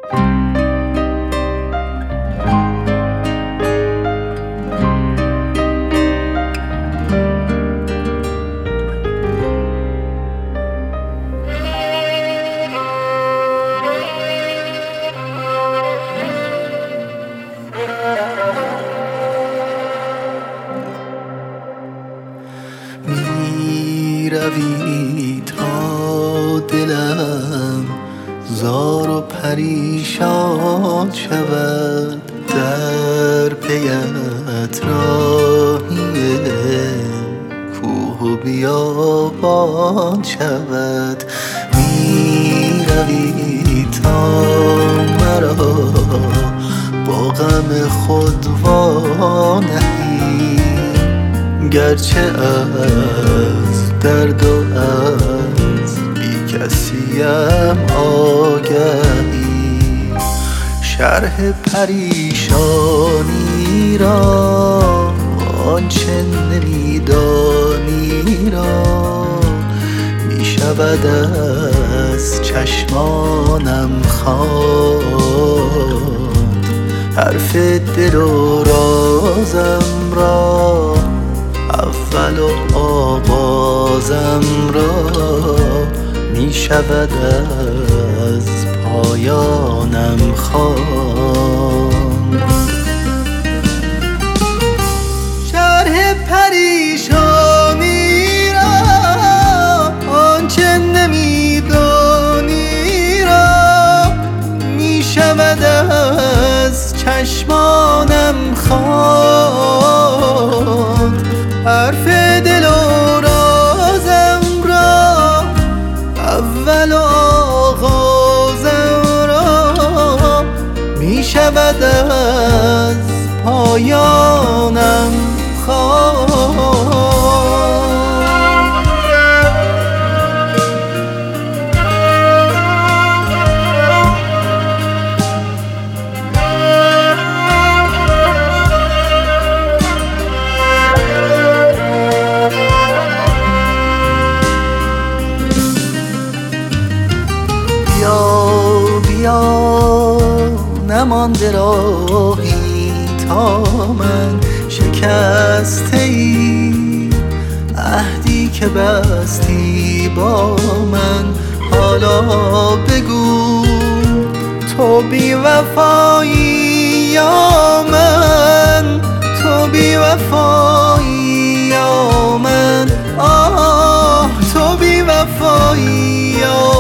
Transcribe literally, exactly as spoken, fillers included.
می روی تا دلم زار و پریشان شود، در پیت راهی کوه و بیابان شود. می روی تا مرا با غم خود وانهی، گرچه از درد و از بی کسیم آگهی. شرح پریشانی را آنچه نمیدانی را می شود از چشمانم خواند. حرف دل و رازم را اول و آغازم را می شود از پایانم خواند. شرح پریشانی را آنچه نمیدانی را می شود از چشمانم خواند. حرف دل و رازم را اول و آغازم را می شود از پایانم خواند. بیا نمانده راهی تا من شکسته ای، عهدی که بستی با من. حالا بگو تو بی وفایی یا من، تو بی وفایی یا من، آه تو بی وفایی یا